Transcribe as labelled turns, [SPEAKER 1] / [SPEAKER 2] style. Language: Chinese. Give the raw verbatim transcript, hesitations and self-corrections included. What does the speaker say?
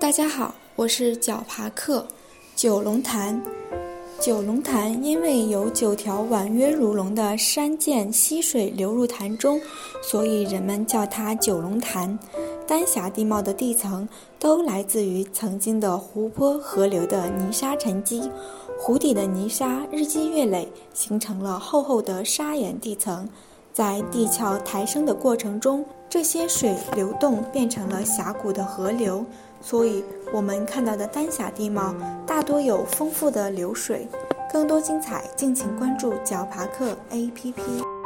[SPEAKER 1] 大家好，我是角爬客。九龙潭，九龙潭因为有九条婉约如龙的山涧溪水流入潭中，所以人们叫它九龙潭。丹霞地貌的地层都来自于曾经的湖泊、河流的泥沙沉积，湖底的泥沙日积月累，形成了厚厚的砂岩地层。在地壳抬升的过程中，这些水流动变成了峡谷的河流，所以我们看到的丹霞地貌大多有丰富的流水。更多精彩，敬请关注角爬客 A P P。